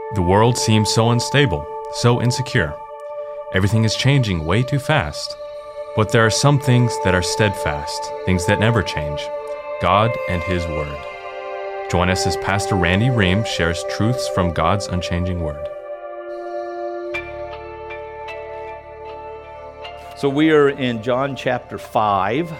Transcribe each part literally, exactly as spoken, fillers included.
The world seems so unstable, so insecure. Everything is changing way too fast. But there are some things that are steadfast, things that never change. God and His Word. Join us as Pastor Randy Ream shares truths from God's unchanging Word. So we are in John chapter five.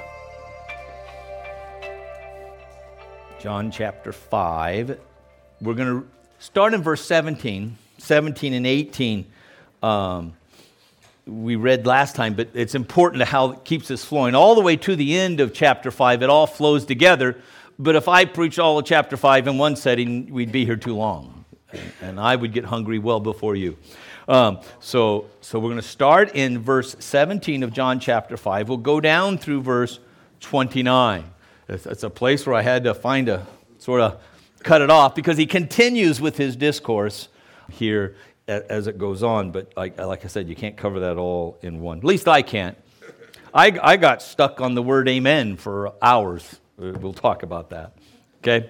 John chapter five. We're going to start in verse seventeen. seventeen and eighteen um, we read last time, but it's important to how it keeps us flowing. All the way to the end of chapter five, it all flows together. But if I preached all of chapter five in one setting, we'd be here too long. And I would get hungry well before you. Um, so, so we're going to start in verse seventeen of John chapter five. We'll go down through verse twenty-nine. It's, it's a place where I had to find a sort of cut it off because he continues with his discourse here as it goes on. But like, like I said, you can't cover that all in one. At least I can't. I, I got stuck on the word amen for hours. We'll talk about that. Okay?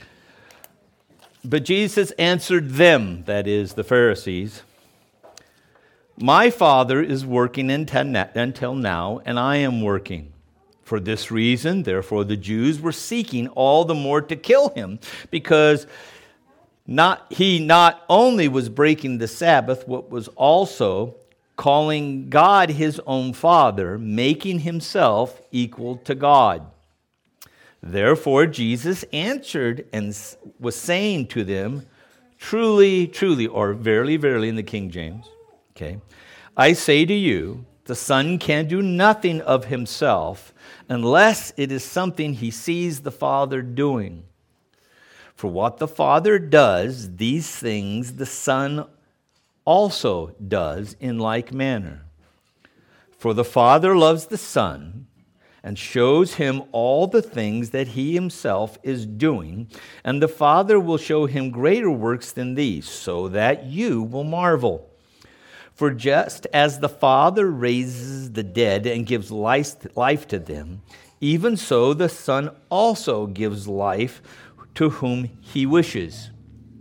But Jesus answered them, that is, the Pharisees, "My Father is working until now, and I am working. For this reason, therefore, the Jews were seeking all the more to kill him, because not he not only was breaking the Sabbath, but was also calling God his own Father, making himself equal to God. Therefore, Jesus answered and was saying to them, Truly, truly, or verily, verily in the King James, okay, I say to you, the Son can do nothing of himself unless it is something he sees the Father doing. For what the Father does, these things the Son also does in like manner. For the Father loves the Son and shows him all the things that he himself is doing, and the Father will show him greater works than these, so that you will marvel. For just as the Father raises the dead and gives life, life to them, even so the Son also gives life to whom he wishes."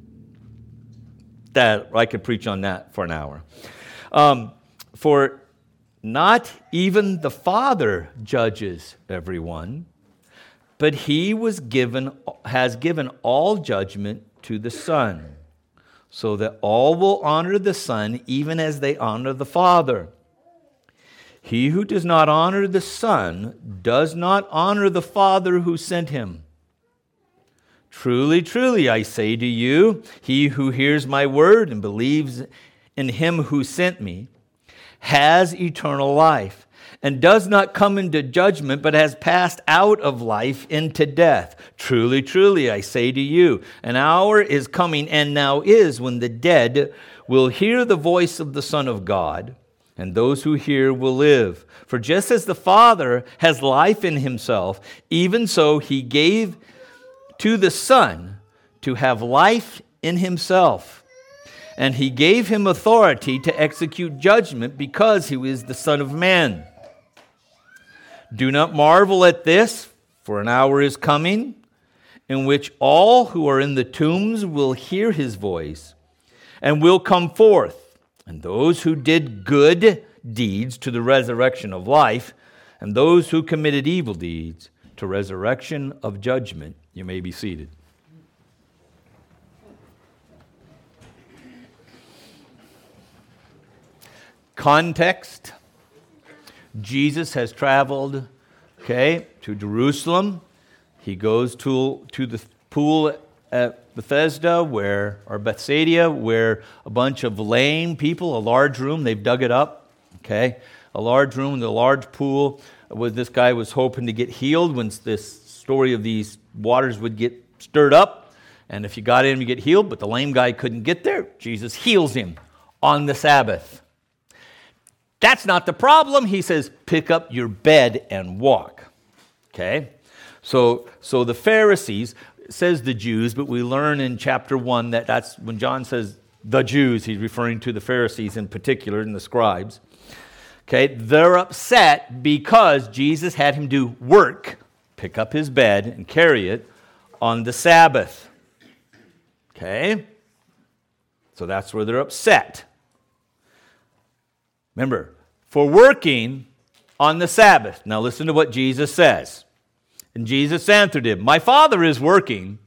That I could preach on that for an hour. Um, for not even the Father judges everyone, but he was given has given all judgment to the Son, so that all will honor the Son even as they honor the Father. He who does not honor the Son does not honor the Father who sent him. Truly, truly, I say to you, he who hears my word and believes in him who sent me has eternal life, and does not come into judgment, but has passed out of life into death. Truly, truly, I say to you, an hour is coming, and now is, when the dead will hear the voice of the Son of God, and those who hear will live. For just as the Father has life in himself, even so he gave to the Son to have life in himself. And he gave him authority to execute judgment because he is the Son of Man. Do not marvel at this, for an hour is coming in which all who are in the tombs will hear his voice and will come forth, and those who did good deeds to the resurrection of life, and those who committed evil deeds to resurrection of judgment. You may be seated. Context. Jesus has traveled, okay, to Jerusalem. He goes to, to the pool at Bethesda, where, or Bethsaida, where a bunch of lame people, a large room, they've dug it up, okay, a large room, the large pool, where this guy was hoping to get healed when this story of these waters would get stirred up, and if you got in, you get healed, but the lame guy couldn't get there. Jesus heals him on the Sabbath. That's not the problem. He says, pick up your bed and walk. Okay? So, so the Pharisees, says the Jews, but we learn in chapter one that that's when John says the Jews, he's referring to the Pharisees in particular and the scribes. Okay? They're upset because Jesus had him do work, pick up his bed and carry it on the Sabbath. Okay? So that's where they're upset. Remember, for working on the Sabbath. Now listen to what Jesus says. And Jesus answered him, my Father is working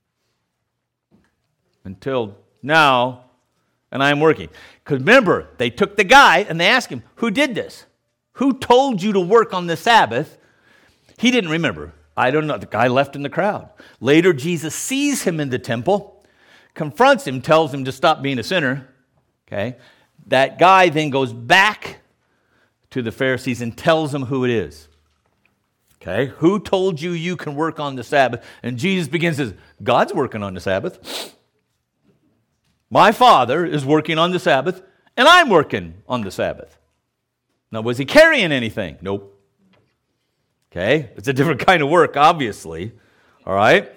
until now, and I am working. Because remember, they took the guy and they asked him, who did this? Who told you to work on the Sabbath? He didn't remember. I don't know. The guy left in the crowd. Later, Jesus sees him in the temple, confronts him, tells him to stop being a sinner. Okay? That guy then goes back to the Pharisees and tells them who it is. Okay? Who told you you can work on the Sabbath? And Jesus begins to say, God's working on the Sabbath. My Father is working on the Sabbath, and I'm working on the Sabbath. Now, was he carrying anything? Nope. Okay? It's a different kind of work, obviously. All right?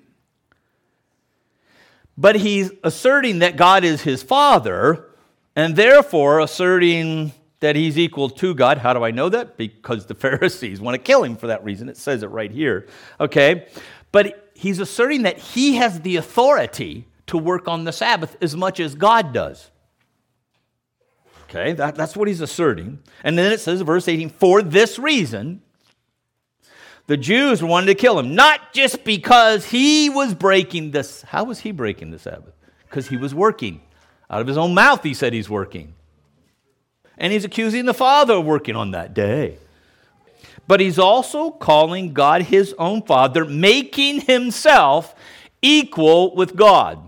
But he's asserting that God is his Father, and therefore asserting that he's equal to God. How do I know that? Because the Pharisees want to kill him for that reason. It says it right here. Okay? But he's asserting that he has the authority to work on the Sabbath as much as God does. Okay, that, that's what he's asserting. And then it says, verse eighteen, for this reason, the Jews wanted to kill him, not just because he was breaking this. How was he breaking the Sabbath? Because he was working. Out of his own mouth, he said he's working. And he's accusing the Father of working on that day. But he's also calling God his own Father, making himself equal with God.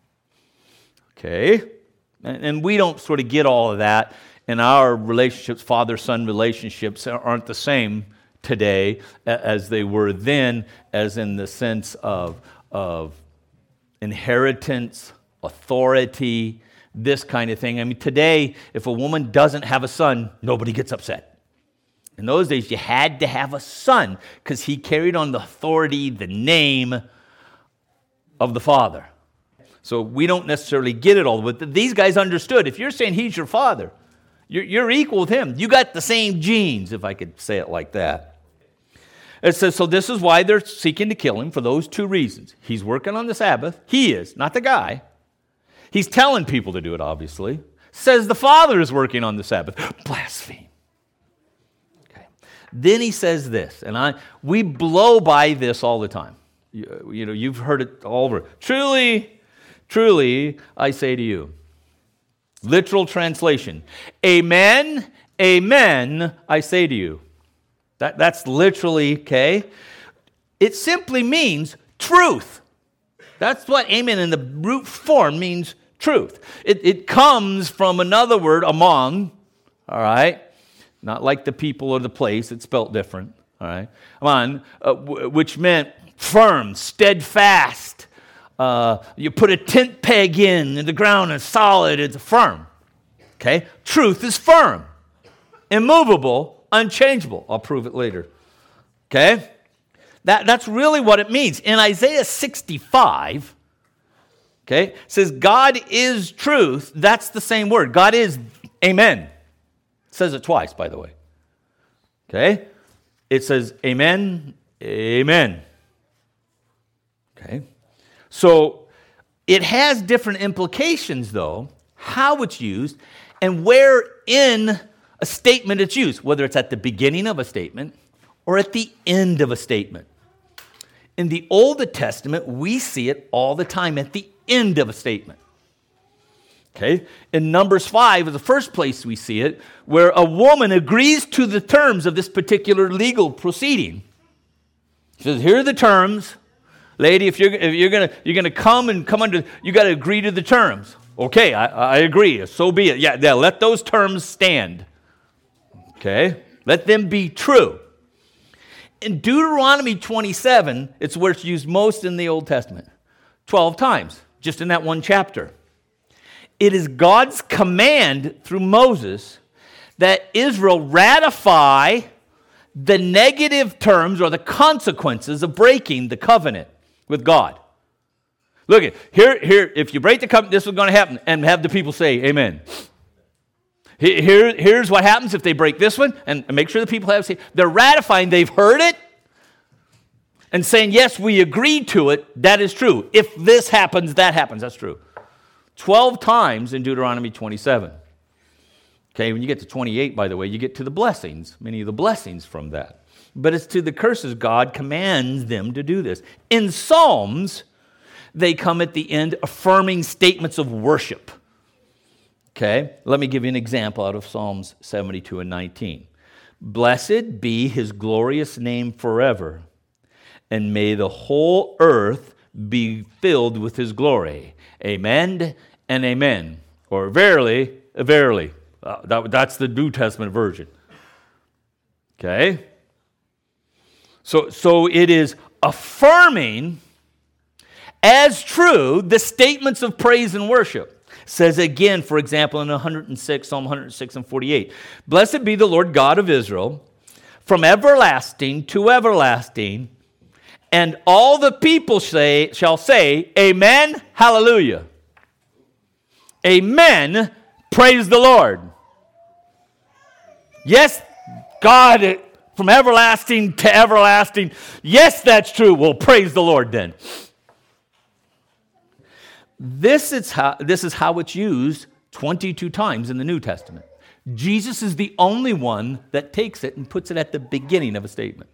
Okay? And we don't sort of get all of that. And our relationships, father-son relationships, aren't the same today as they were then, as in the sense of, of inheritance, authority, this kind of thing. I mean, today, if a woman doesn't have a son, nobody gets upset. In those days, you had to have a son because he carried on the authority, the name of the father. So we don't necessarily get it all, but these guys understood. If you're saying he's your father, you're, you're equal with him. You got the same genes, if I could say it like that. It says, so this is why they're seeking to kill him, for those two reasons. He's working on the Sabbath. He is, not the guy. He's telling people to do it, obviously. Says the Father is working on the Sabbath. Blaspheme. Okay. Then he says this, and I we blow by this all the time. You, you know, you've heard it all over. Truly, truly, I say to you. Literal translation. Amen, amen, I say to you. That, that's literally, okay? It simply means truth. That's what amen in the root form means, truth. It, it comes from another word, among, all right? Not like the people or the place, it's spelt different, all right? Among, uh, w- which meant firm, steadfast. Uh, you put a tent peg in, in the ground and solid, it's firm. Okay? Truth is firm, immovable, unchangeable. I'll prove it later. Okay? That, that's really what it means. In Isaiah sixty-five, okay, it says God is truth. That's the same word. God is amen. It says it twice, by the way. Okay? It says amen, amen. Okay? So it has different implications, though, how it's used and where in a statement it's used, whether it's at the beginning of a statement or at the end of a statement. In the Old Testament, we see it all the time at the end of a statement. Okay? In Numbers five is the first place we see it, where a woman agrees to the terms of this particular legal proceeding. She says, here are the terms. Lady, if you're if you're gonna you're gonna come and come under, you got to agree to the terms. Okay, I, I agree. So be it. Yeah, yeah. Let those terms stand. Okay, let them be true. In Deuteronomy twenty-seven, it's where it's used most in the Old Testament, twelve times, just in that one chapter. It is God's command through Moses that Israel ratify the negative terms or the consequences of breaking the covenant with God. Look at here, here. If you break the covenant, this is going to happen, and have the people say, "Amen." Here, here's what happens if they break this one, and make sure the people have say they're ratifying. They've heard it, and saying, "Yes, we agreed to it. That is true. If this happens, that happens. That's true." twelve times in Deuteronomy twenty-seven. Okay, when you get to twenty-eight, by the way, you get to the blessings, many of the blessings from that. But it's to the curses God commands them to do this. In Psalms, they come at the end affirming statements of worship. Okay, let me give you an example out of Psalms seventy-two and nineteen. Blessed be his glorious name forever, and may the whole earth be filled with his glory. Amen and amen. Or verily, verily. Uh, that, that's the New Testament version. Okay? So, so it is affirming as true the statements of praise and worship. It says again, for example, in one hundred six, Psalm one hundred six and forty-eight, blessed be the Lord God of Israel, from everlasting to everlasting, and all the people say shall say, amen, hallelujah. Amen, praise the Lord. Yes, God, from everlasting to everlasting. Yes, that's true. Well, praise the Lord then. This is how, this is how it's used twenty-two times in the New Testament. Jesus is the only one that takes it and puts it at the beginning of a statement.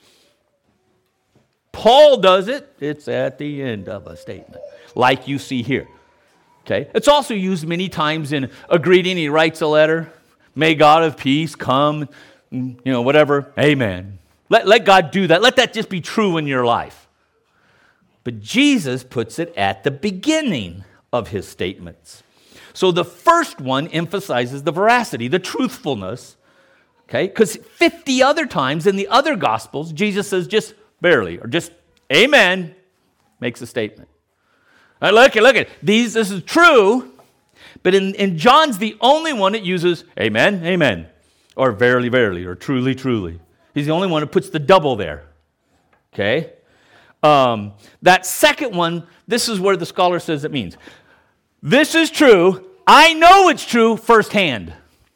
Paul does it, it's at the end of a statement, like you see here. Okay? It's also used many times in a greeting. He writes a letter. May God of peace come, you know, whatever. Amen. Let, let God do that. Let that just be true in your life. But Jesus puts it at the beginning of his statements. So the first one emphasizes the veracity, the truthfulness. Okay? Because fifty other times in the other Gospels, Jesus says just barely, or just amen, makes a statement. All right, look at, look at these. This is true. But in, in John's the only one that uses amen, amen, or verily, verily, or truly, truly. He's the only one who puts the double there. Okay? Um, that second one, this is where the scholar says it means. This is true. I know it's true firsthand.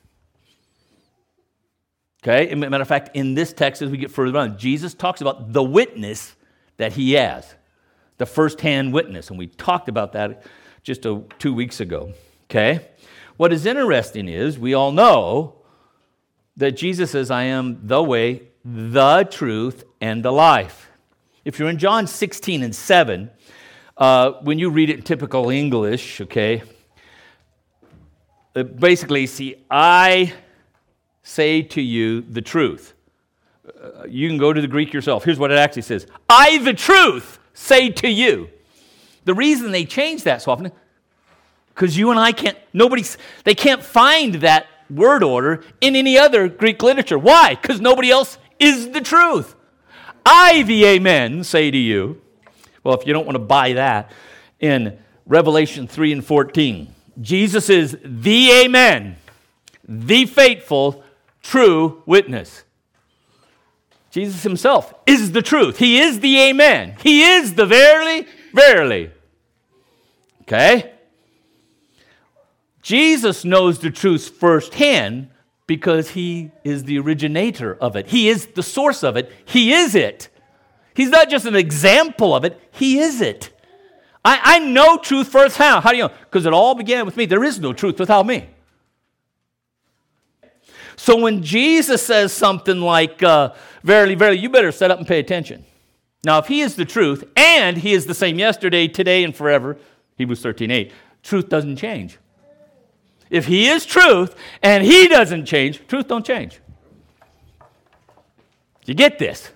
Okay? As a matter of fact, in this text, as we get further on, Jesus talks about the witness that he has, the firsthand witness, and we talked about that just a, two weeks ago. Okay? What is interesting is we all know that Jesus says, I am the way, the truth, and the life. If you're in John sixteen and seven, uh, when you read it in typical English, okay, uh, basically, see, I say to you the truth. Uh, you can go to the Greek yourself. Here's what it actually says. I, the truth, say to you. The reason they change that so often, because you and I can't, nobody, they can't find that word order in any other Greek literature. Why? Because nobody else is the truth. I, the amen, say to you. Well, if you don't want to buy that, in Revelation three and fourteen, Jesus is the amen, the faithful, true witness. Jesus himself is the truth. He is the amen. He is the verily, verily. Okay? Jesus knows the truth firsthand because he is the originator of it. He is the source of it. He is it. He's not just an example of it. He is it. I, I know truth firsthand. How do you know? Because it all began with me. There is no truth without me. So when Jesus says something like, uh, verily, verily, you better set up and pay attention. Now, if he is the truth, and he is the same yesterday, today, and forever, Hebrews thirteen eight, truth doesn't change. If he is truth, and he doesn't change, truth don't change. You get this?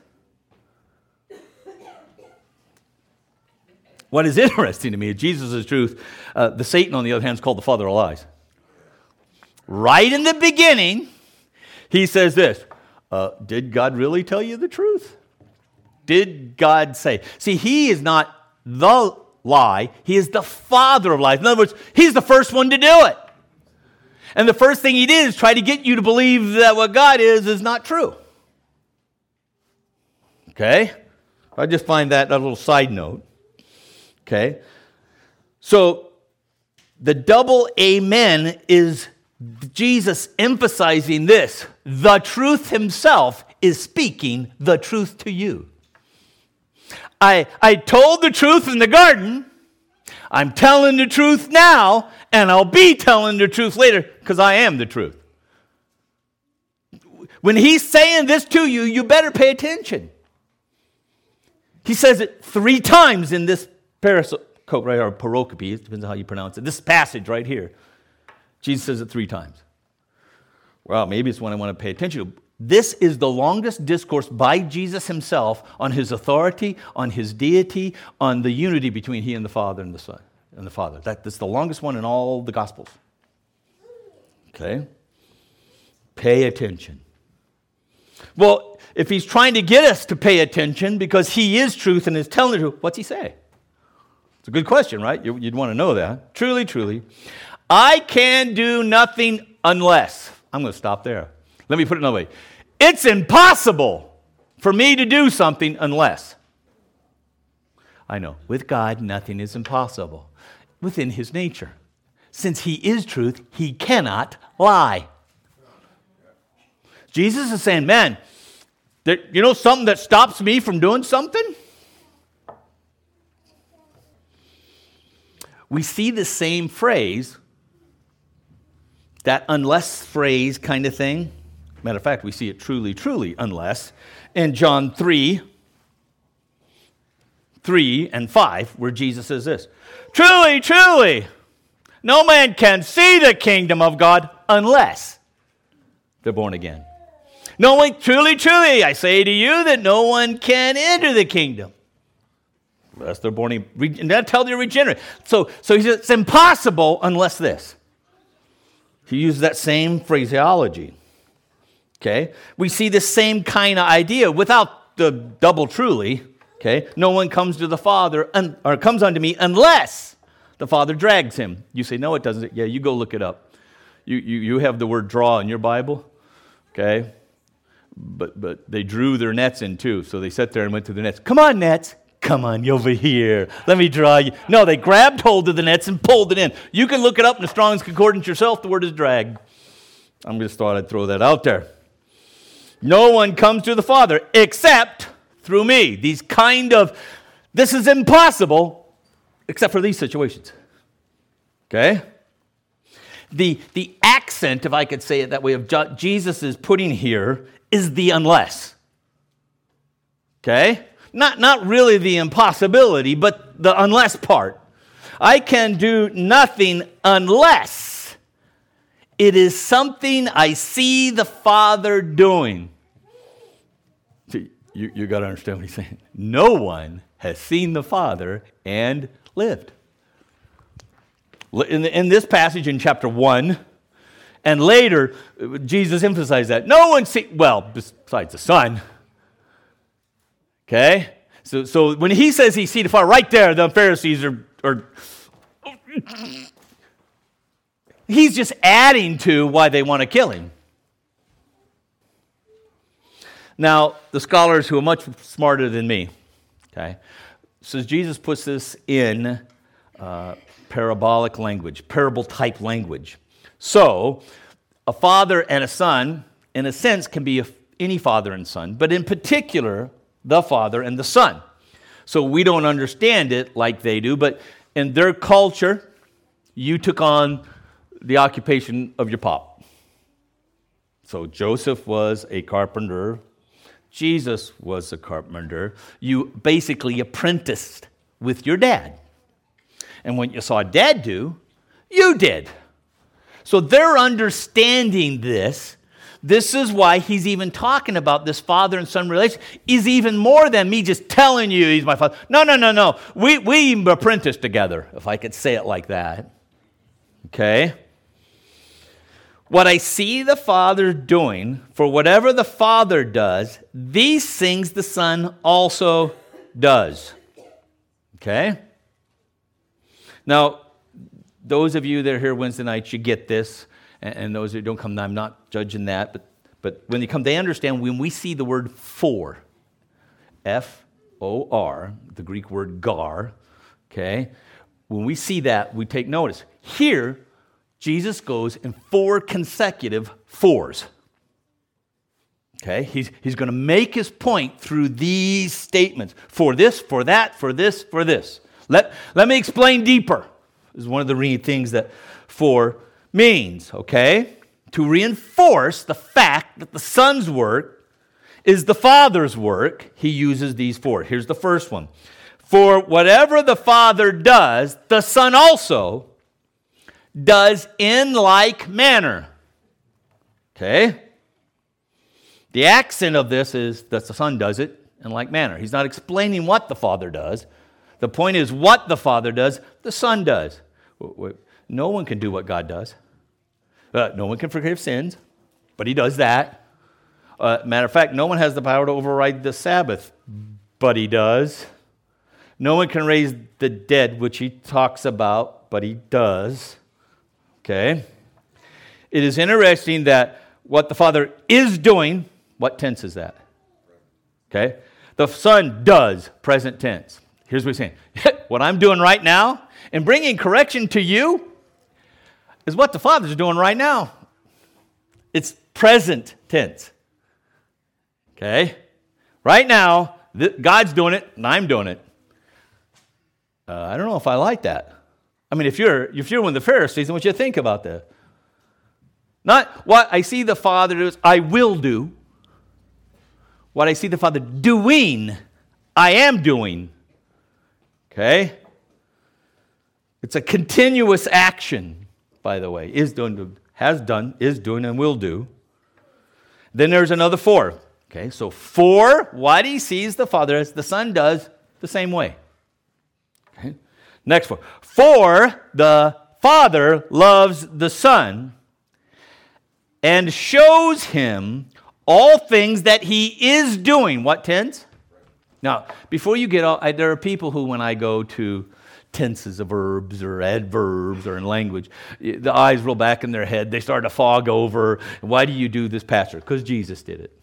What is interesting to me is Jesus is truth. Uh, the Satan, on the other hand, is called the father of lies. Right in the beginning, he says this, uh, did God really tell you the truth? Did God say? See, he is not the lie. He is the father of lies. In other words, he's the first one to do it. And the first thing he did is try to get you to believe that what God is is not true. Okay? I just find that a little side note. Okay? So, the double amen is Jesus emphasizing this. The truth himself is speaking the truth to you. I, I told the truth in the garden. I'm telling the truth now, and I'll be telling the truth later because I am the truth. When he's saying this to you, you better pay attention. He says it three times in this pericope, right, or pericope, it depends on how you pronounce it. This passage right here. Jesus says it three times. Well, maybe it's one I want to pay attention to. This is the longest discourse by Jesus himself on his authority, on his deity, on the unity between he and the Father and the Son and the Father. That, that's the longest one in all the Gospels. Okay? Pay attention. Well, if he's trying to get us to pay attention because he is truth and is telling the truth, what's he say? It's a good question, right? You'd want to know that. Truly, truly. I can do nothing unless. I'm going to stop there. Let me put it another way. It's impossible for me to do something unless. I know, with God, nothing is impossible within his nature. Since he is truth, he cannot lie. Jesus is saying, man, there, you know something that stops me from doing something? We see the same phrase, that unless phrase kind of thing. Matter of fact, we see it truly, truly, unless, in John three, three and five, where Jesus says this, truly, truly, no man can see the kingdom of God unless they're born again. No one, truly, truly, I say to you that no one can enter the kingdom unless they're born again. And that tells you regenerate. So, so he says it's impossible unless this. He uses that same phraseology. Okay? We see the same kind of idea without the double truly. Okay? No one comes to the Father, un, or comes unto me unless the Father drags him. You say, no, it doesn't. Yeah, you go look it up. You, you, you have the word draw in your Bible. Okay? But, but they drew their nets in too. So they sat there and went to the nets. Come on, nets. Come on, you over here. Let me draw you. No, they grabbed hold of the nets and pulled it in. You can look it up in the Strong's Concordance yourself. The word is drag. I'm just thought I'd throw that out there. No one comes to the Father except through me. These kind of, this is impossible except for these situations. Okay? The, the accent, if I could say it that way, of Jesus is putting here is the unless. Okay? Not, not really the impossibility, but the unless part. I can do nothing unless it is something I see the Father doing. See, you, you got to understand what he's saying. No one has seen the Father and lived. In, the, in this passage in chapter one, and later, Jesus emphasized that. No one see, well, besides the Son. Okay? So, so when he says he sees the Father, right there, the Pharisees are, are he's just adding to why they want to kill him. Now, the scholars who are much smarter than me, okay, says Jesus puts this in uh, parabolic language, parable-type language. So, a father and a son, in a sense, can be a, any father and son, but in particular, the Father and the Son. So we don't understand it like they do, but in their culture, you took on the occupation of your pop. So Joseph was a carpenter. Jesus was a carpenter. You basically apprenticed with your dad. And when you saw dad do, you did. So they're understanding this. This is why he's even talking about this father and son relation is even more than me just telling you he's my father. No, no, no, no. We, we apprenticed together, if I could say it like that. Okay? What I see the Father doing, for whatever the Father does, these things the Son also does. Okay? Now, those of you that are here Wednesday nights, you get this. And those who don't come, I'm not judging that. But, but when they come, they understand when we see the word for, F O R, the Greek word gar, okay? When we see that, we take notice. Here, Jesus goes in four consecutive fours. Okay? He's, he's going to make his point through these statements. For this, for that, for this, for this. Let, let me explain deeper. This is one of the re- things that for means, okay? To reinforce the fact that the Son's work is the Father's work, he uses these four. Here's the first one. For whatever the Father does, the Son also does in like manner. Okay? The accent of this is that the Son does it in like manner. He's not explaining what the Father does. The point is what the Father does, the Son does. No one can do what God does. Uh, no one can forgive sins, but he does that. Uh, matter of fact, no one has the power to override the Sabbath, but he does. No one can raise the dead, which he talks about, but he does. Okay? It is interesting that what the Father is doing, what tense is that? Okay? The Son does, present tense. Here's what he's saying. What I'm doing right now and bringing correction to you is what the Father's doing right now. It's present tense. Okay? Right now, th- God's doing it and I'm doing it. Uh, I don't know if I like that. I mean, if you're if you're one of the Pharisees, then what you think about that? Not what I see the Father do, I will do. What I see the Father doing, I am doing. Okay? It's a continuous action, by the way. Is doing, has done, is doing, and will do. Then there's another four. Okay, so for what he sees the Father as, the Son does the same way. Okay? Next one. For the Father loves the Son and shows him all things that he is doing. What tense? Now, before you get all, I, there are people who, when I go to tenses of verbs or adverbs or in language, the eyes roll back in their head. They start to fog over. Why do you do this, Pastor? Because Jesus did it.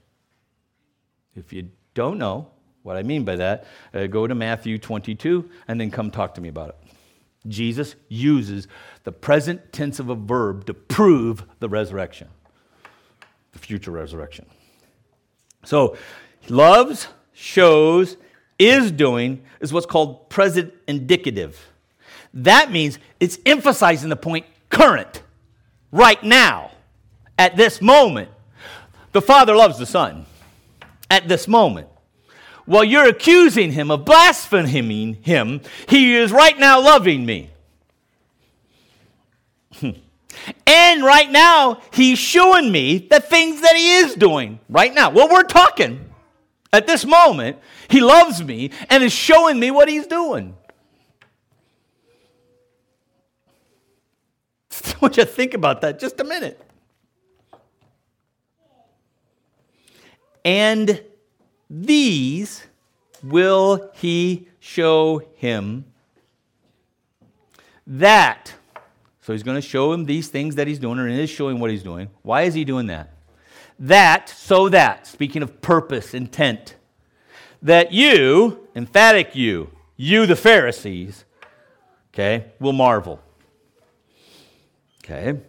If you don't know what I mean by that, uh, go to Matthew twenty-two and then come talk to me about it. Jesus uses the present tense of a verb to prove the resurrection, the future resurrection. So, he loves, shows, is doing is what's called present indicative. That means it's emphasizing the point current, right now, at this moment. The Father loves the Son at this moment. While you're accusing him of blaspheming him, he is right now loving me. And right now, he's showing me the things that he is doing right now. Well, we're talking. At this moment, he loves me and is showing me what he's doing. I want you to think about that just a minute. And these will he show him that. So he's going to show him these things that he's doing, or is showing what he's doing. Why is he doing that? That, so that, speaking of purpose, intent, that you, emphatic you, you the Pharisees, okay, will marvel. Okay?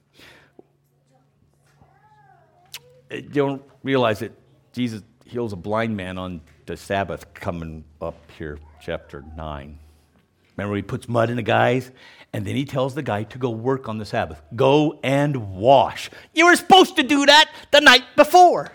You don't realize that Jesus heals a blind man on the Sabbath coming up here, chapter nine. Remember, he puts mud in the guys, and then he tells the guy to go work on the Sabbath. Go and wash. You were supposed to do that the night before.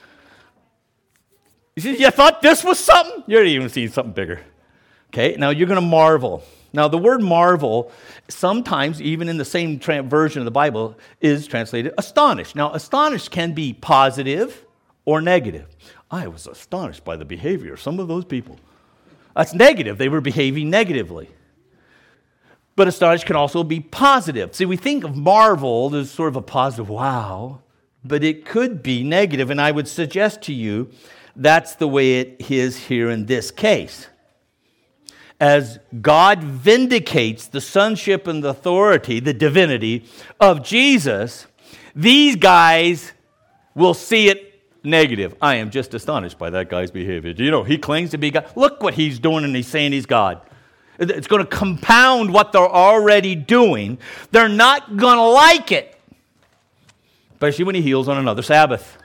You see, you thought this was something? You're even seeing something bigger. Okay, now you're going to marvel. Now, the word marvel, sometimes, even in the same tra- version of the Bible, is translated astonished. Now, astonished can be positive or negative. I was astonished by the behavior of some of those people. That's negative. They were behaving negatively. But astonished can also be positive. See, we think of marvel as sort of a positive, wow, but it could be negative, and I would suggest to you that's the way it is here in this case. As God vindicates the sonship and the authority, the divinity of Jesus, these guys will see it negative. I am just astonished by that guy's behavior. Do you know, he claims to be God. Look what he's doing, and he's saying he's God. It's going to compound what they're already doing. They're not going to like it, especially when he heals on another Sabbath.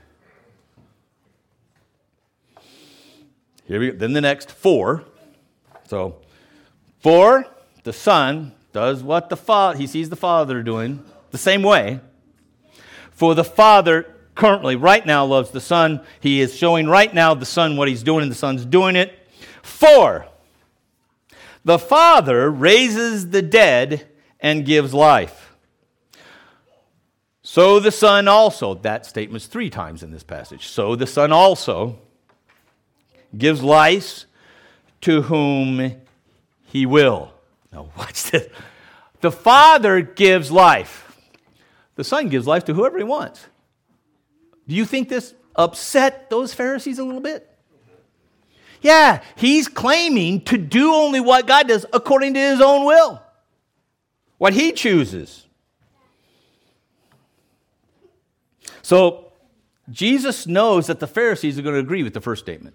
Here we go. Then the next four. So For the Son does what the Father, he sees the Father doing the same way. For the Father currently, right now, loves the Son. He is showing right now the Son what he's doing, and the Son's doing it. For the Father raises the dead and gives life. So the Son also, that statement's three times in this passage. So the Son also gives life to whom he will. Now watch this. The Father gives life. The Son gives life to whoever he wants. Do you think this upset those Pharisees a little bit? Yeah, he's claiming to do only what God does according to his own will. What he chooses. So, Jesus knows that the Pharisees are going to agree with the first statement.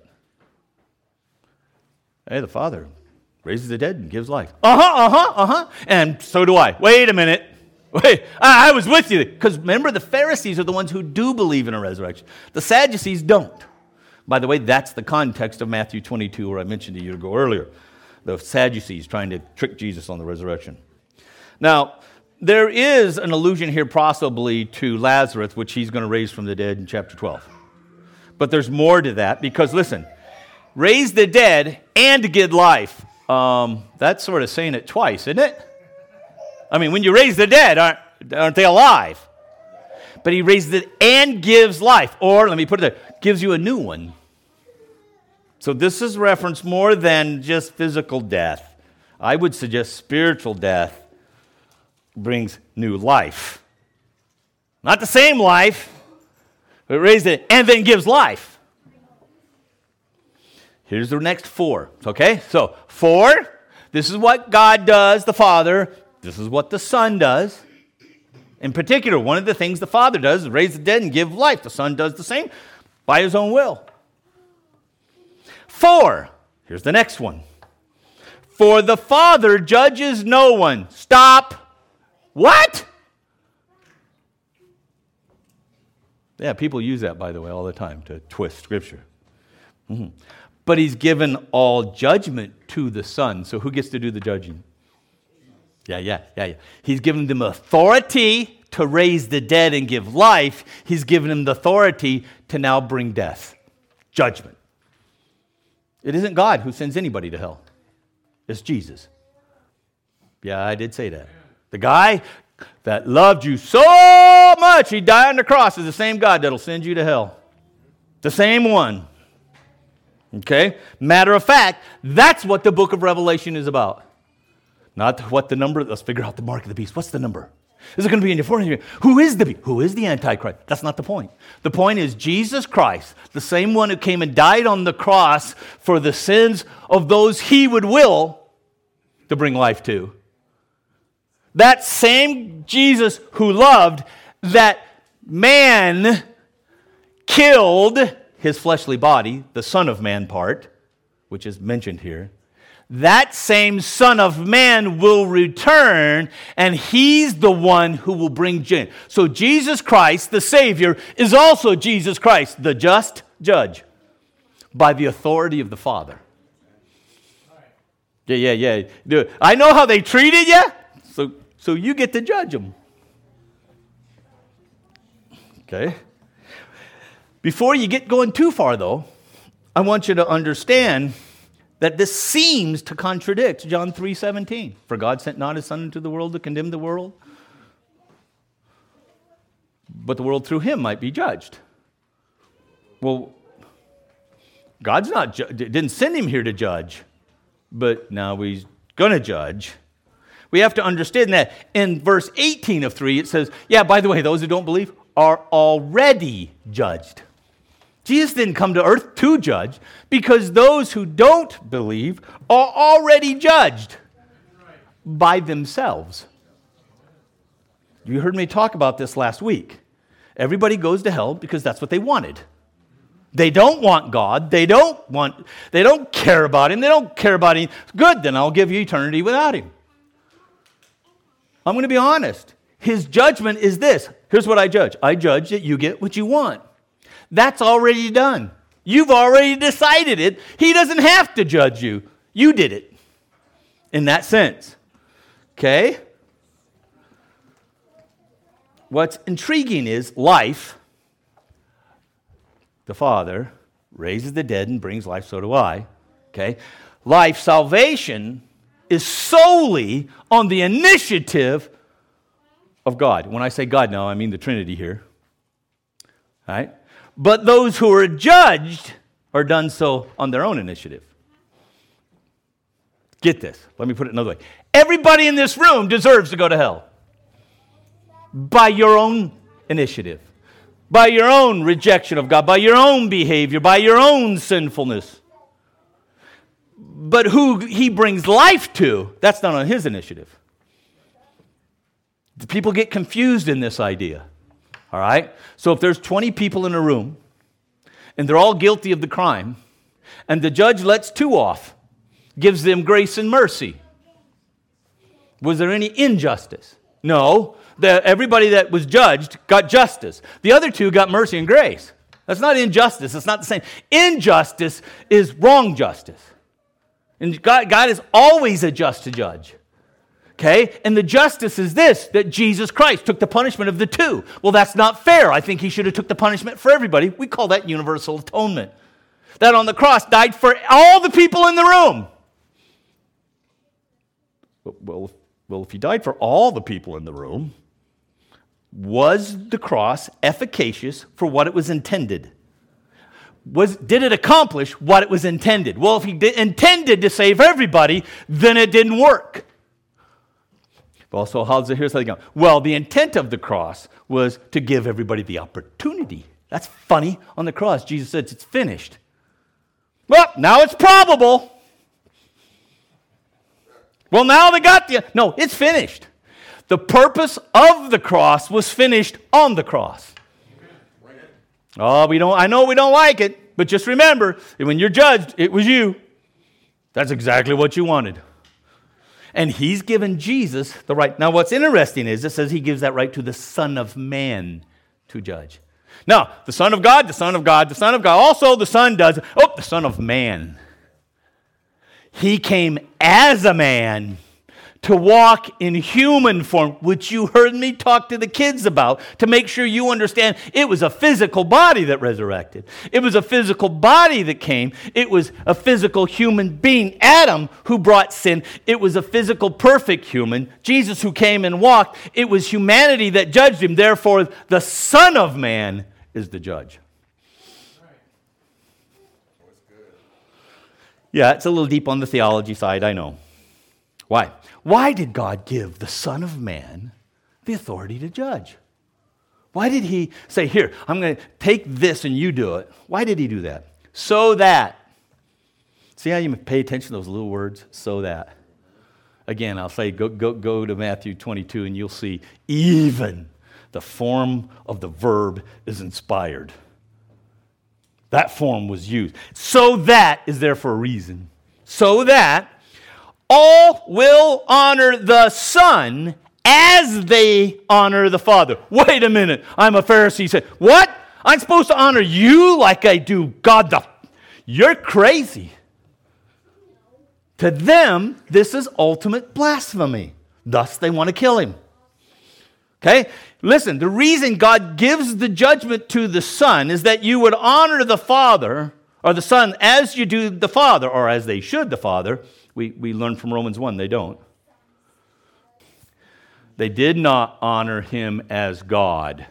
Hey, the Father raises the dead and gives life. Uh-huh, uh-huh, uh-huh. And so do I. Wait a minute. Wait, I, I was with you. Because remember, the Pharisees are the ones who do believe in a resurrection. The Sadducees don't. By the way, that's the context of Matthew twenty-two, where I mentioned to you to go earlier. The Sadducees trying to trick Jesus on the resurrection. Now, there is an allusion here possibly to Lazarus, which he's going to raise from the dead in chapter twelve. But there's more to that, because listen, raise the dead and give life. Um, that's sort of saying it twice, isn't it? I mean, when you raise the dead, aren't, aren't they alive? But he raises it and gives life. Or, let me put it there, gives you a new one. So this is reference more than just physical death. I would suggest spiritual death brings new life. Not the same life, but raised it and then gives life. Here's the next four, okay? So, four, this is what God does, the Father. This is what the Son does. In particular, one of the things the Father does is raise the dead and give life. The Son does the same by his own will. Four, here's the next one. For the Father judges no one. Stop. What? Yeah, people use that, by the way, all the time to twist Scripture. Mm-hmm. But he's given all judgment to the Son. So who gets to do the judging? Yeah, yeah, yeah, yeah. He's given them authority to raise the dead and give life. He's given them the authority to now bring death, judgment. It isn't God who sends anybody to hell. It's Jesus. Yeah, I did say that. The guy that loved you so much, he died on the cross, is the same God that'll send you to hell. The same one. Okay? Matter of fact, that's what the book of Revelation is about. Not what the number, let's figure out the mark of the beast. What's the number? Is it going to be in your forehead? Who is the beast? Who is the Antichrist? That's not the point. The point is Jesus Christ, the same one who came and died on the cross for the sins of those he would will to bring life to. That same Jesus who loved, that man killed his fleshly body, the Son of Man part, which is mentioned here. That same Son of Man will return, and he's the one who will bring judgment. So Jesus Christ, the Savior, is also Jesus Christ, the just judge, by the authority of the Father. Yeah, yeah, yeah. I know how they treated you, so, so you get to judge them. Okay? Before you get going too far, though, I want you to understand that this seems to contradict John three seventeen. For God sent not his Son into the world to condemn the world, but the world through him might be judged. Well, God's not ju- didn't send him here to judge, but now he's going to judge. We have to understand that in verse eighteen of three, it says, yeah, by the way, those who don't believe are already judged. Jesus didn't come to earth to judge, because those who don't believe are already judged by themselves. You heard me talk about this last week. Everybody goes to hell because that's what they wanted. They don't want God. They don't want, they don't care about him. They don't care about him. Good, then I'll give you eternity without him. I'm going to be honest. His judgment is this. Here's what I judge. I judge that you get what you want. That's already done. You've already decided it. He doesn't have to judge you. You did it. in that sense. Okay? What's intriguing is life, the Father, raises the dead and brings life, so do I. Okay? Life, salvation, is solely on the initiative of God. When I say God now, I mean the Trinity here. Right? But those who are judged are done so on their own initiative. Get this. Let me put it another way. Everybody in this room deserves to go to hell. By your own initiative. By your own rejection of God. By your own behavior. By your own sinfulness. But who he brings life to, that's not on his initiative. The people get confused in this idea. All right? So if there's twenty people in a room, and they're all guilty of the crime, and the judge lets two off, gives them grace and mercy, was there any injustice? No. The, everybody that was judged got justice. The other two got mercy and grace. That's not injustice. It's not the same. Injustice is wrong justice. And God, God is always a just judge. Okay? And the justice is this, that Jesus Christ took the punishment of the two. Well, that's not fair. I think he should have took the punishment for everybody. We call that universal atonement. That on the cross died for all the people in the room. Well, well, if he died for all the people in the room, was the cross efficacious for what it was intended? Was, did it accomplish what it was intended? Well, if he did, intended to save everybody, then it didn't work. Well, so how's it, here's how they go. Well, the intent of the cross was to give everybody the opportunity. That's funny. On the cross, Jesus says it's finished. Well, now it's probable. Well, now they got the... No, it's finished. The purpose of the cross was finished on the cross. Oh, we don't. I know we don't like it, but just remember, when you're judged, it was you. That's exactly what you wanted. And he's given Jesus the right. Now, what's interesting is it says he gives that right to the Son of Man to judge. Now, the Son of God, the Son of God, the Son of God. Also, the Son does. Oh, the Son of Man. He came as a man to walk in human form, which you heard me talk to the kids about, to make sure you understand it was a physical body that resurrected. It was a physical body that came. It was a physical human being, Adam, who brought sin. It was a physical, perfect human, Jesus, who came and walked. It was humanity that judged him. Therefore, the Son of Man is the judge. Yeah, it's a little deep on the theology side, I know. Why? Why did God give the Son of Man the authority to judge? Why did he say, here, I'm going to take this and you do it? Why did he do that? So that. See how you pay attention to those little words? So that. Again, I'll say, go, go, go to Matthew twenty-two and you'll see even the form of the verb is inspired. That form was used. So that is there for a reason. So that all will honor the Son as they honor the Father. Wait a minute. I'm a Pharisee. He said, what? I'm supposed to honor you like I do God the... You're crazy. To them, this is ultimate blasphemy. Thus, they want to kill him. Okay? Listen, the reason God gives the judgment to the Son is that you would honor the Father, or the Son, as you do the Father, or as they should the Father. We, we learn from Romans one, they don't. They did not honor him as God.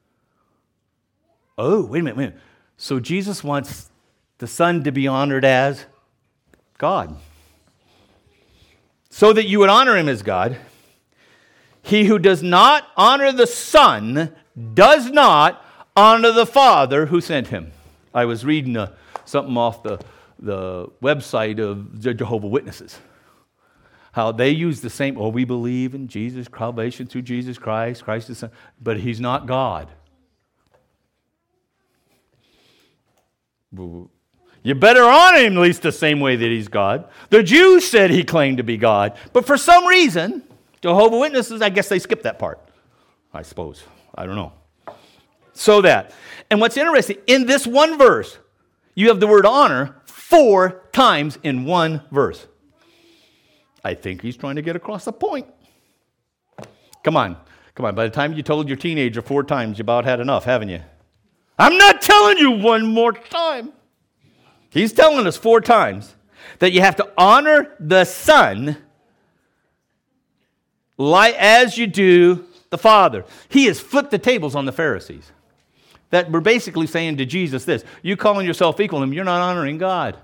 Oh, wait a minute, wait a minute. So Jesus wants the Son to be honored as God. So that you would honor him as God. He who does not honor the Son does not honor the Father who sent him. I was reading uh, something off the, the website of the Jehovah's Witnesses. How they use the same, oh, we believe in Jesus, salvation through Jesus Christ, Christ is Son, but he's not God. You better honor him at least the same way that he's God. The Jews said he claimed to be God, but for some reason, Jehovah's Witnesses, I guess they skipped that part. I suppose. I don't know. So that. And what's interesting, in this one verse, you have the word honor four times in one verse. I think he's trying to get across a point. Come on. Come on. By the time you told your teenager four times, you about had enough, haven't you? I'm not telling you one more time. He's telling us four times that you have to honor the Son like as you do the Father. He has flipped the tables on the Pharisees. That we're basically saying to Jesus this: you calling yourself equal to him, you're not honoring God.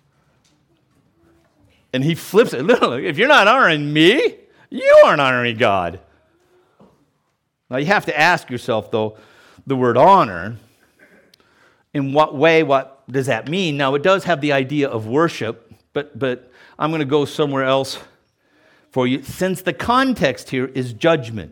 And he flips it. Literally, if you're not honoring me, you aren't honoring God. Now you have to ask yourself, though, the word honor, in what way, what does that mean? Now it does have the idea of worship, but, but I'm going to go somewhere else for you, since the context here is judgment.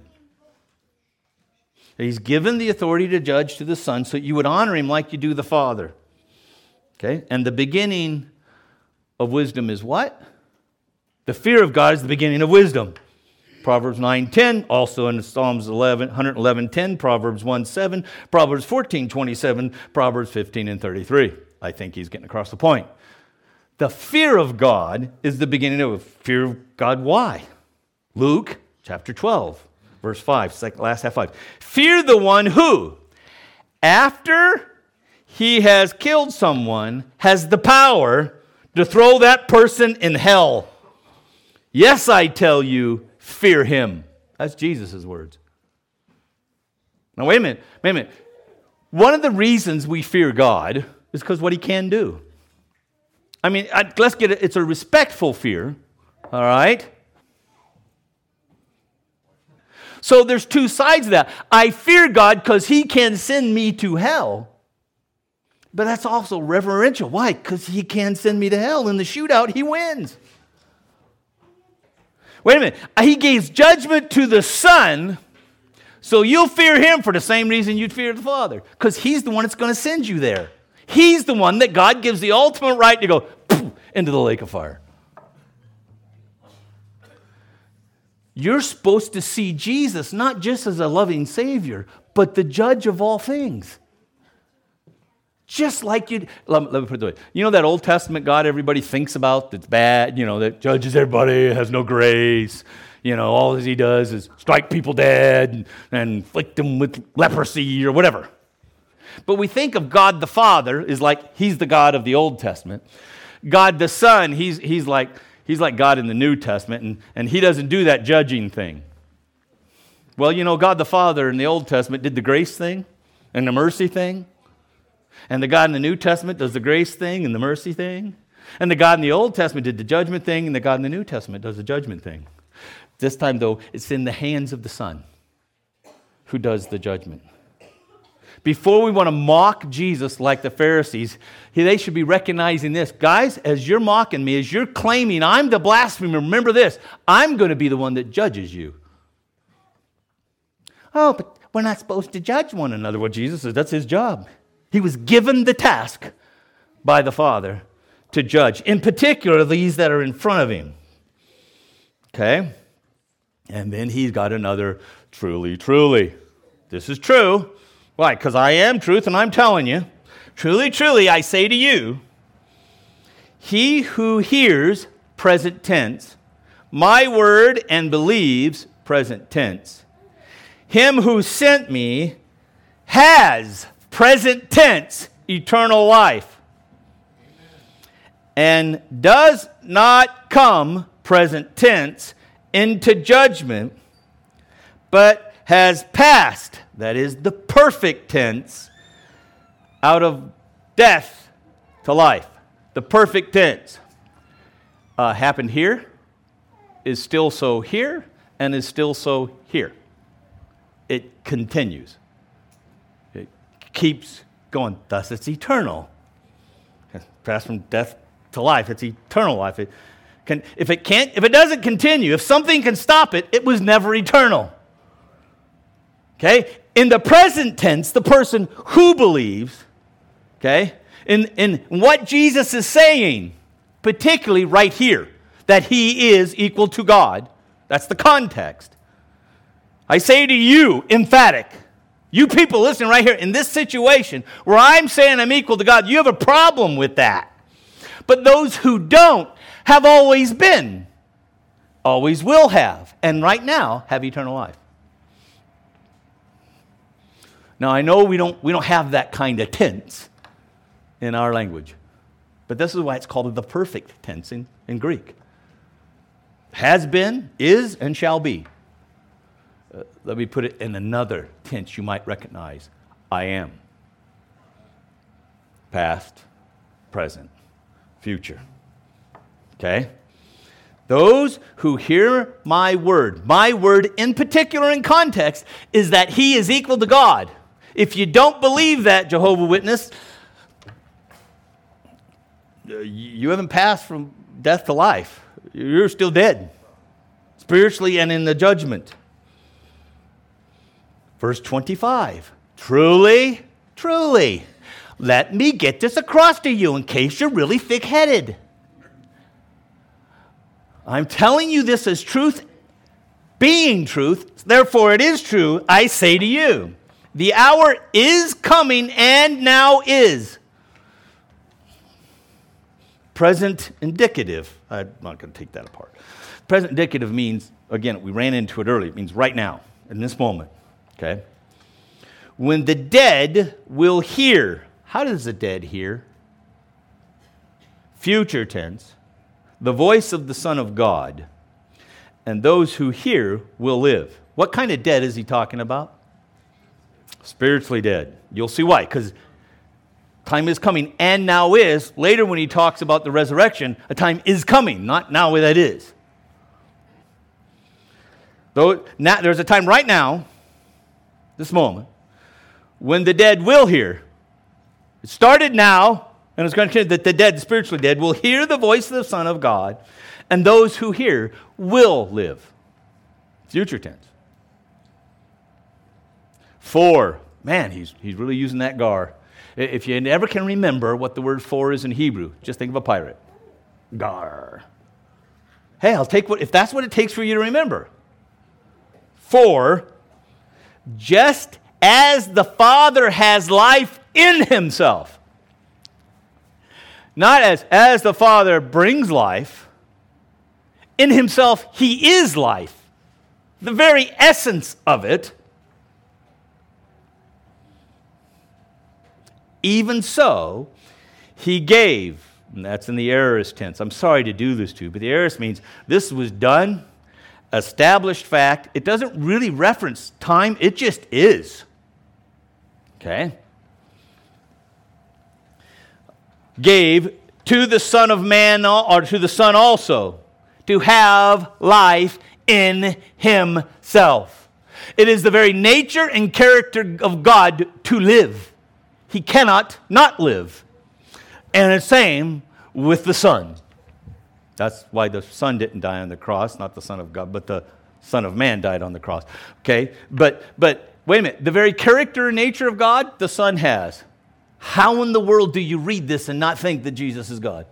He's given the authority to judge to the Son, so you would honor him like you do the Father. Okay? And the beginning of wisdom is what? The fear of God is the beginning of wisdom. Proverbs nine ten, also in Psalms eleven, one eleven ten, Proverbs one seven, Proverbs fourteen twenty-seven, Proverbs fifteen and thirty-three. I think he's getting across the point. The fear of God is the beginning of fear of God. Why? Luke chapter twelve. Verse five, second, last half five. Fear the one who, after he has killed someone, has the power to throw that person in hell. Yes, I tell you, fear him. That's Jesus' words. Now, wait a minute. Wait a minute. One of the reasons we fear God is because what he can do. I mean, let's get it. It's a respectful fear, all right? So there's two sides of that. I fear God because he can send me to hell. But that's also reverential. Why? Because he can send me to hell. In the shootout, he wins. Wait a minute. He gives judgment to the Son, so you'll fear him for the same reason you'd fear the Father. Because he's the one that's going to send you there. He's the one that God gives the ultimate right to go poof, into the lake of fire. You're supposed to see Jesus not just as a loving Savior, but the judge of all things. Just like you, let, let me put it this way. You know that Old Testament God everybody thinks about that's bad, you know, that judges everybody, has no grace. You know, all he does is strike people dead and, and inflict them with leprosy or whatever. But we think of God the Father is like he's the God of the Old Testament. God the Son, he's, he's like... He's like God in the New Testament, and, and he doesn't do that judging thing. Well, you know, God the Father in the Old Testament did the grace thing and the mercy thing. And the God in the New Testament does the grace thing and the mercy thing. And the God in the Old Testament did the judgment thing, and the God in the New Testament does the judgment thing. This time, though, it's in the hands of the Son who does the judgment. Before we want to mock Jesus like the Pharisees, they should be recognizing this. Guys, as you're mocking me, as you're claiming I'm the blasphemer, remember this, I'm going to be the one that judges you. Oh, but we're not supposed to judge one another. Well, Jesus says that's his job. He was given the task by the Father to judge, in particular these that are in front of him. Okay? And then he's got another truly, truly. This is true. Why? Because I am truth, and I'm telling you, truly, truly, I say to you, he who hears, present tense, my word and believes, present tense, him who sent me has, present tense, eternal life, and does not come, present tense, into judgment, but has passed, that is the perfect tense, out of death to life. The perfect tense uh, happened here, is still so here, and is still so here. It continues. It keeps going. Thus, it's eternal. Passed from death to life. It's eternal life. It can, if it can't, if it doesn't continue, if something can stop it, it was never eternal. Okay? In the present tense, the person who believes, okay, in, in what Jesus is saying, particularly right here, that he is equal to God, that's the context. I say to you, emphatic, you people listening right here, in this situation where I'm saying I'm equal to God, you have a problem with that. But those who don't have always been. always will have, and right now have eternal life. Now, I know we don't, we don't have that kind of tense in our language, but this is why it's called the perfect tense in, in Greek. Has been, is, and shall be. Uh, let me put it in another tense you might recognize. I am. Past, present, future. Okay? Those who hear my word, my word in particular in context, is that he is equal to God. If you don't believe that, Jehovah's Witness, you haven't passed from death to life. You're still dead, spiritually and in the judgment. Verse twenty-five, truly, truly, let me get this across to you in case you're really thick-headed. I'm telling you this as truth, being truth, therefore it is true, I say to you. The hour is coming and now is. Present indicative. I'm not going to take that apart. Present indicative means, again, we ran into it earlier, it means right now, in this moment. Okay? When the dead will hear. How does the dead hear? Future tense. The voice of the Son of God. And those who hear will live. What kind of dead is he talking about? Spiritually dead. You'll see why. Because time is coming and now is. Later when he talks about the resurrection, a time is coming, not now that is. Though now, there's a time right now, this moment, when the dead will hear. It started now, and it's going to continue that the dead, the spiritually dead, will hear the voice of the Son of God, and those who hear will live. Future tense. For, man, he's, he's really using that gar. If you never can remember what the word for is in Hebrew, just think of a pirate. Gar. Hey, I'll take what, if that's what it takes for you to remember. For, just as the Father has life in himself. Not as, as the Father brings life. In himself, he is life. The very essence of it. Even so, he gave, and that's in the aorist tense. I'm sorry to do this to you, but the aorist means this was done, established fact. It doesn't really reference time, it just is. Okay? Gave to the Son of Man, or to the Son also, to have life in himself. It is the very nature and character of God to live. He cannot not live. And the same with the Son. That's why the Son didn't die on the cross, not the Son of God, but the Son of Man died on the cross. Okay? But but wait a minute. The very character and nature of God, the Son has. How in the world do you read this and not think that Jesus is God?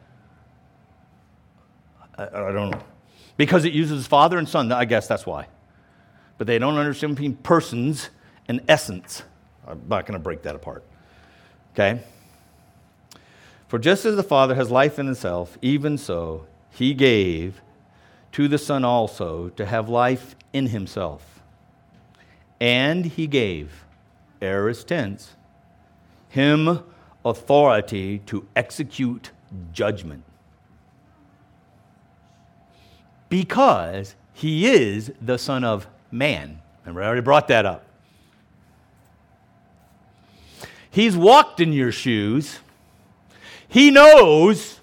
I, I don't know. Because it uses Father and Son, I guess that's why. But they don't understand between persons and essence. I'm not going to break that apart. Okay? For just as the Father has life in himself, even so he gave to the Son also to have life in himself. And he gave, aorist tense, him authority to execute judgment. Because he is the Son of Man. Remember, I already brought that up. He's walked in your shoes. He knows.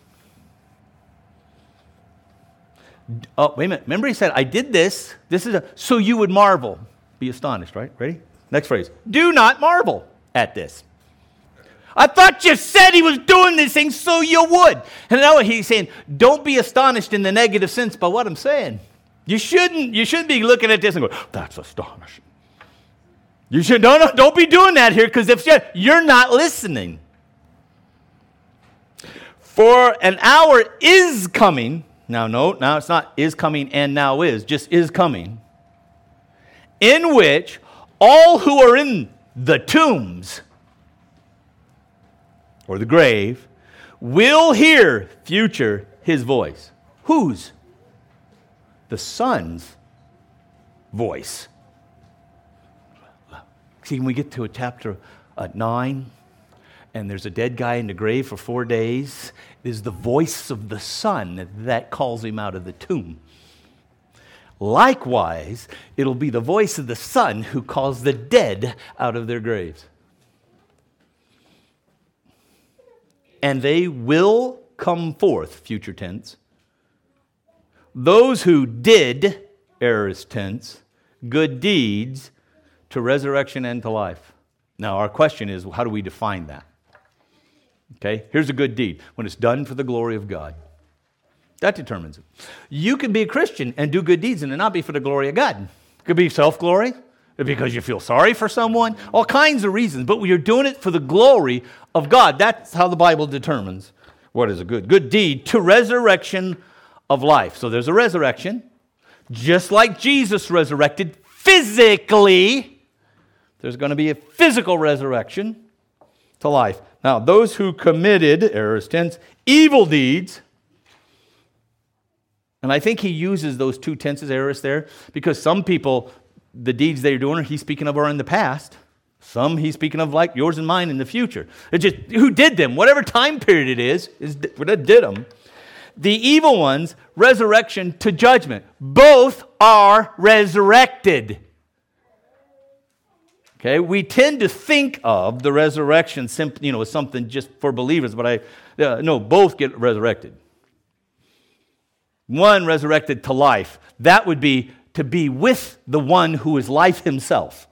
Oh, wait a minute. Remember he said, I did this. This is a, so you would marvel. Be astonished, right? Ready? Next phrase. Do not marvel at this. I thought you said he was doing these things so you would. And now he's saying, don't be astonished in the negative sense by what I'm saying. You shouldn't, you shouldn't be looking at this and go, that's astonishing. You should, no, no, don't be doing that here, because if you're, you're not listening. For an hour is coming. Now, no, now it's not is coming and now is, just is coming. In which all who are in the tombs or the grave will hear, future, his voice. Whose? the Son's voice. See, when we get to a chapter uh, nine, and there's a dead guy in the grave for four days, it is the voice of the Son that calls him out of the tomb. Likewise, it'll be the voice of the Son who calls the dead out of their graves. And they will come forth, future tense. Those who did, aorist tense, good deeds to resurrection and to life. Now, our question is, how do we define that? Okay, here's a good deed. When it's done for the glory of God. That determines it. You can be a Christian and do good deeds and it not be for the glory of God. It could be self-glory, because you feel sorry for someone, all kinds of reasons. But you're doing it for the glory of God. That's how the Bible determines what is a good, good deed to resurrection of life. So there's a resurrection. Just like Jesus resurrected physically, there's going to be a physical resurrection to life. Now, those who committed, aorist tense, evil deeds, and I think he uses those two tenses, aorist, there, because some people, the deeds they're doing, he's speaking of are in the past. Some he's speaking of like yours and mine in the future. It just, who did them? Whatever time period it is, is what did them. The evil ones, resurrection to judgment. Both are resurrected. Okay, we tend to think of the resurrection simply, you know, as something just for believers, but I, uh, no, both get resurrected. One resurrected to life. That would be to be with the one who is life himself.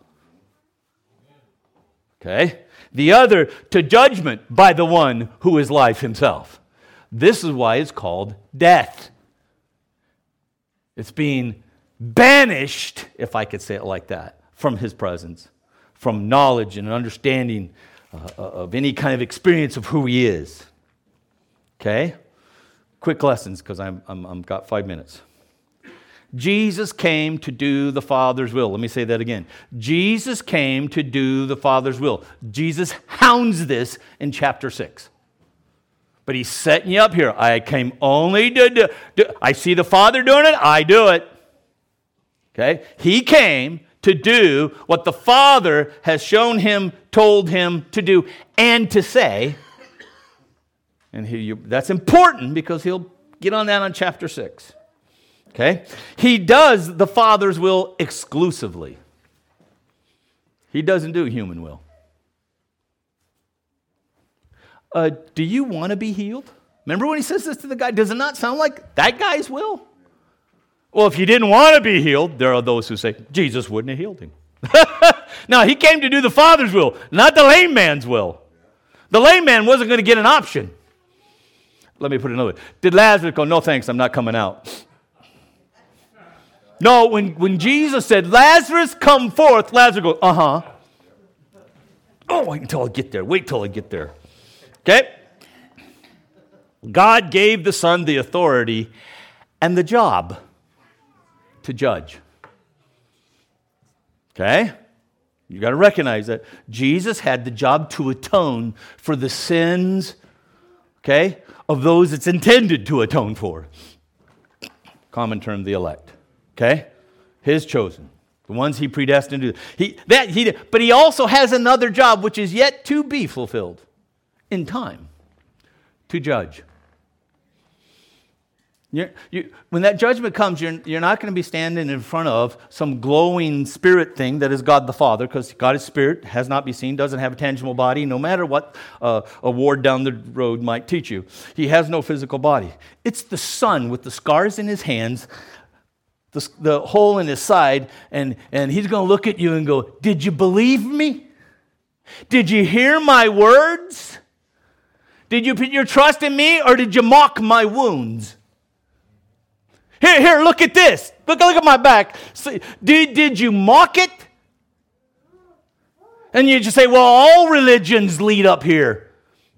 Okay? The other to judgment by the one who is life himself. This is why it's called death. It's being banished, if I could say it like that, from his presence. From knowledge and understanding uh, of any kind of experience of who he is. Okay? Quick lessons, because I'm, I'm, I'm got five minutes. Jesus came to do the Father's will. Let me say that again. Jesus came to do the Father's will. Jesus hounds this in chapter six. But he's setting you up here. I came only to do, do I see the Father doing it, I do it. Okay? He came to do what the Father has shown him, told him to do, and to say. And he, you, that's important because he'll get on that on chapter six. Okay? He does the Father's will exclusively. He doesn't do human will. Uh, do you want to be healed? Remember when he says this to the guy? Does it not sound like that guy's will? Well, if you didn't want to be healed, there are those who say, Jesus wouldn't have healed him. No, he came to do the Father's will, not the lame man's will. The lame man wasn't going to get an option. Let me put it another way. Did Lazarus go, no thanks, I'm not coming out? No, when, when Jesus said, Lazarus, come forth, Lazarus goes, uh-huh. Oh, wait until I get there. Wait till I get there. Okay? God gave the Son the authority and the job to judge. Okay? You got to recognize that Jesus had the job to atone for the sins, okay, of those it's intended to atone for. Common term, the elect. Okay? His chosen. The ones he predestined to do. He, that, he, but he also has another job which is yet to be fulfilled in time. To judge. You're, you, when that judgment comes, you're, you're not going to be standing in front of some glowing spirit thing that is God the Father, because God is spirit, has not been seen, doesn't have a tangible body, no matter what uh, a ward down the road might teach you. He has no physical body. It's the Son with the scars in his hands, the, the hole in his side, and, and he's going to look at you and go, did you believe me? Did you hear my words? Did you put your trust in me, or did you mock my wounds? Here, here, look at this. Look, look at my back. See, did, did you mock it? And you just say, well, all religions lead up here.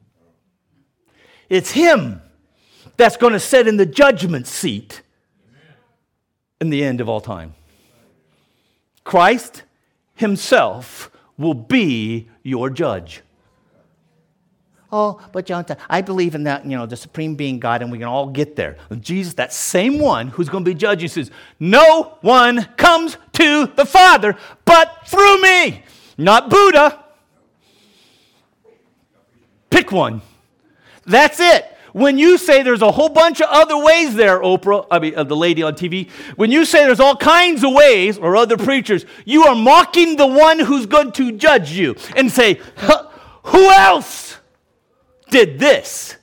It's him that's going to sit in the judgment seat in the end of all time. Christ himself will be your judge. oh, but John, I believe in that, you know, the supreme being God, and we can all get there. Jesus, that same one who's going to be judging, says, no one comes to the Father but through me. Not Buddha. Pick one. That's it. When you say there's a whole bunch of other ways there, Oprah, I mean, uh, the lady on T V, when you say there's all kinds of ways, or other preachers, you are mocking the one who's going to judge you and say, who else did this?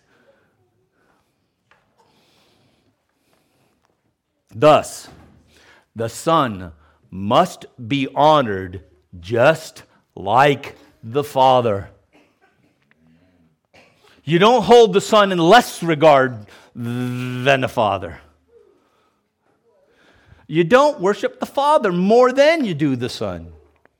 Thus, the Son must be honored just like the Father. You don't hold the Son in less regard than the Father. You don't worship the Father more than you do the Son.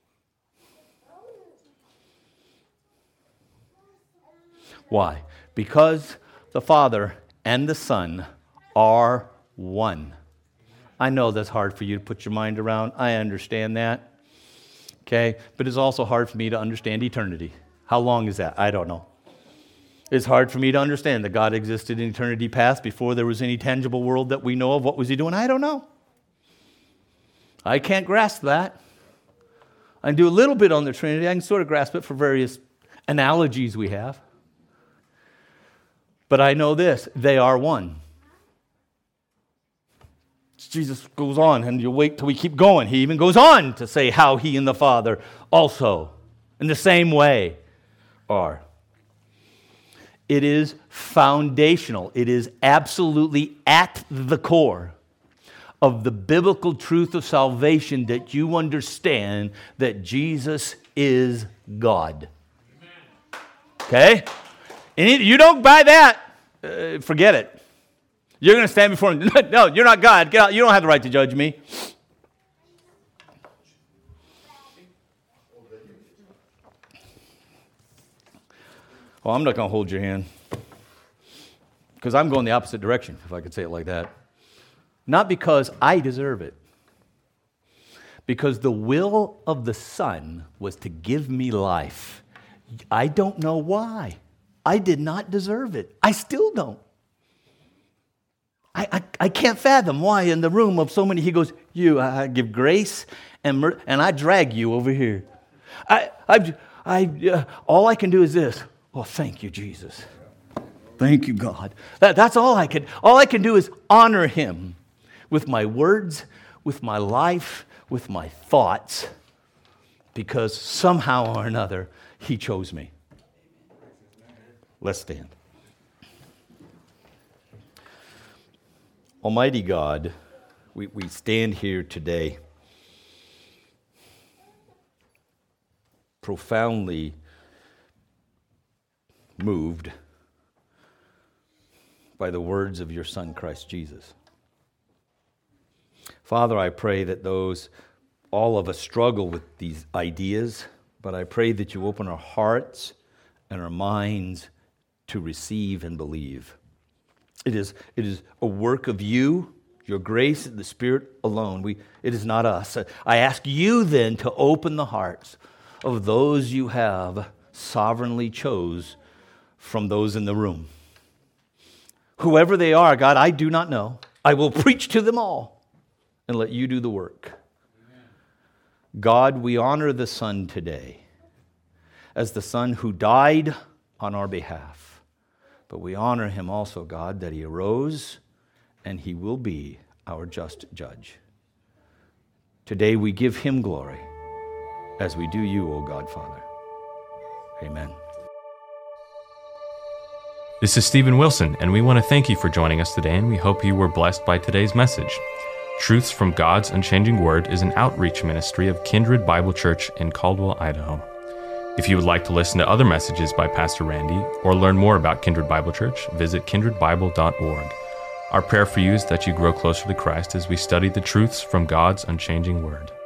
Why? Because the Father and the Son are one. I know that's hard for you to put your mind around. I understand that. Okay? But it's also hard for me to understand eternity. How long is that? I don't know. It's hard for me to understand that God existed in eternity past before there was any tangible world that we know of. What was he doing? I don't know. I can't grasp that. I can do a little bit on the Trinity. I can sort of grasp it for various analogies we have. But I know this, they are one. Jesus goes on, and you wait till we keep going. He even goes on to say how he and the Father also, in the same way, are. It is foundational. It is absolutely at the core of the biblical truth of salvation that you understand that Jesus is God. Okay? And if you don't buy that, uh, forget it. You're going to stand before him. No, you're not God. Get out. You don't have the right to judge me. Well, I'm not going to hold your hand because I'm going the opposite direction, if I could say it like that. Not because I deserve it. Because the will of the Son was to give me life. I don't know why. I did not deserve it. I still don't. I, I, I can't fathom why in the room of so many, he goes, you, I give grace and mer- and I drag you over here. I, I, I, uh, all I can do is this. Oh, thank you, Jesus. Thank you, God. That, that's all I can. All I can do is honor him with my words, with my life, with my thoughts, because somehow or another, he chose me. Let's stand. Almighty God, we, we stand here today profoundly moved by the words of your Son, Christ Jesus. Father, I pray that those, all of us struggle with these ideas, but I pray that you open our hearts and our minds to receive and believe. It is, it is a work of you, your grace and the Spirit alone. We, it is not us. I ask you then to open the hearts of those you have sovereignly chose from those in the room. Whoever they are, God, I do not know. I will preach to them all and let you do the work. Amen. God, we honor the Son today as the Son who died on our behalf. But we honor him also, God, that he arose and he will be our just judge. Today we give him glory as we do you, O God, Father. Amen. This is Stephen Wilson, and we want to thank you for joining us today, and we hope you were blessed by today's message. Truths from God's Unchanging Word is an outreach ministry of Kindred Bible Church in Caldwell, Idaho. If you would like to listen to other messages by Pastor Randy or learn more about Kindred Bible Church, visit kindred bible dot org. Our prayer for you is that you grow closer to Christ as we study the truths from God's unchanging Word.